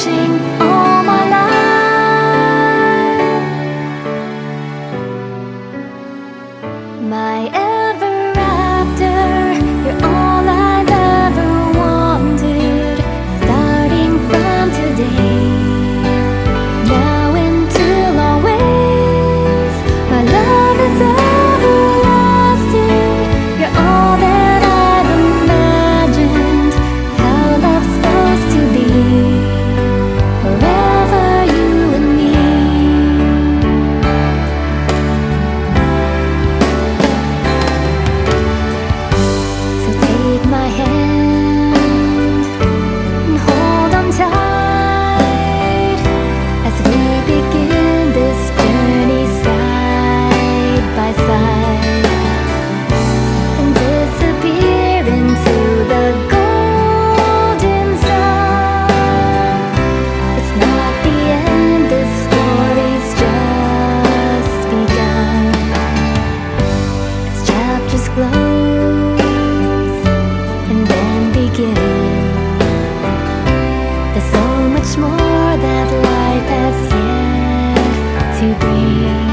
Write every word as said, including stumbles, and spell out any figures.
watching all my life. My ever after, you're all I've ever wanted. Starting from today, now until always, my love is everlasting. You're all that I've imagined, how love's supposed to be. Forever you and me. So take my hand and hold on tight as we begin this journey side by side, and disappear into the golden sun. It's not the end, this story's just begun. As chapters close and then begin, there's so much more that life has yet to bring.